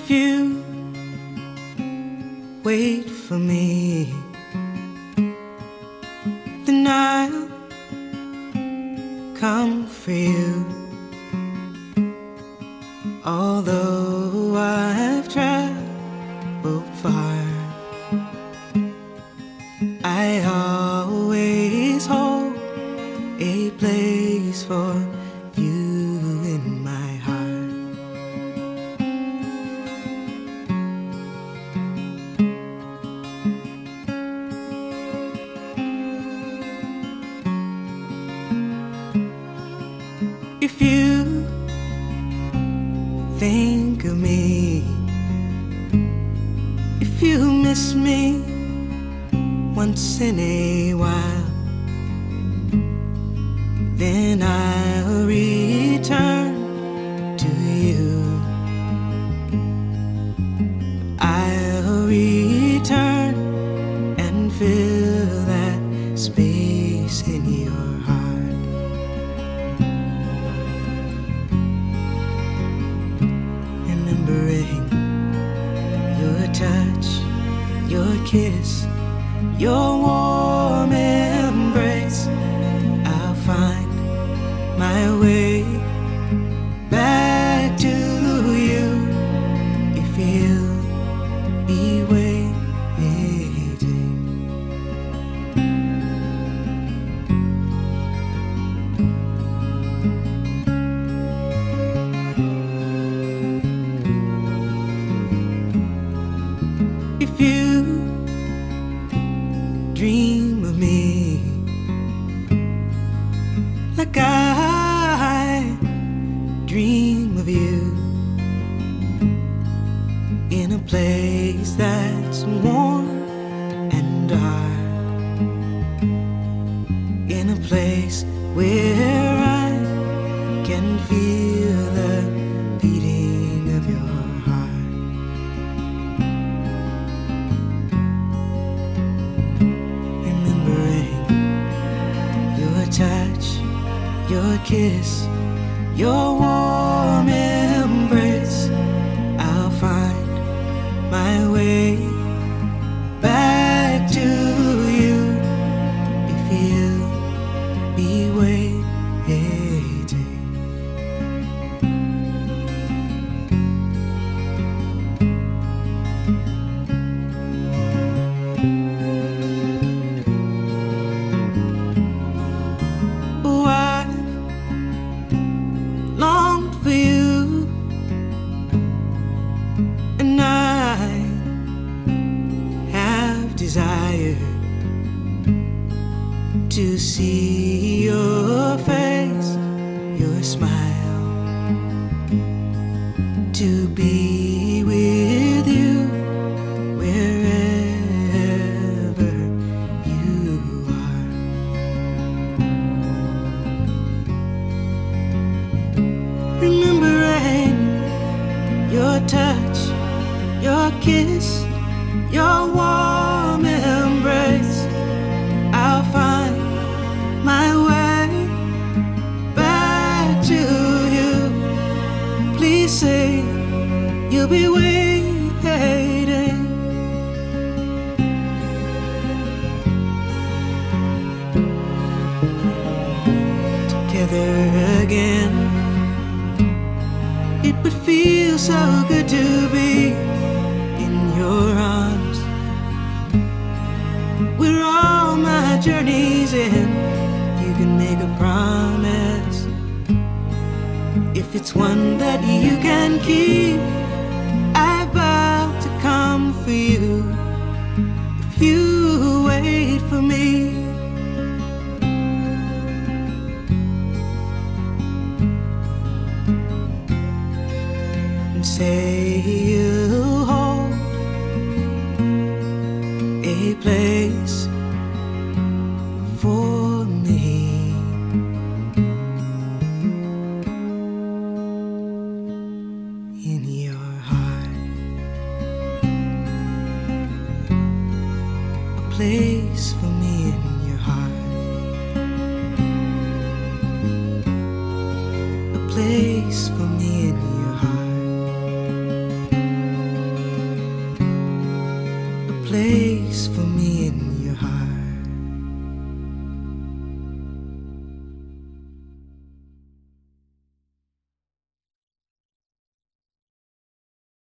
If you wait for me, then I'll come for you. Although I've traveled far, I always hold a place for you in my heart. If you think of me, if you miss me once in a while, then I'll return to you. I'll return and fill that space in your heart. Remembering your touch, your kiss, your warm embrace, I'll find my way back to you if you'll be waiting. If you dream of me like I dream of you, in a place that's warm and dark, in a place where I can feel the beating of your heart. Remembering your touch, your kiss, your warm embrace, I'll find my way back to you if you'll be waiting. Oh, I've longed for you, and I have desired to see your face, your smile, to be with you wherever you are. Remembering your touch, your kiss, your warm embrace, I'll find my way back to you. Please say you'll be waiting. Together again, it would feel so good to be in your arms, where all my journeys end. If you can make a promise, if it's one that you can keep, I vow to come for you if you wait for me. And say you'll hold a place for me in your heart, a place for me in your heart, a place for me in your heart. place for me and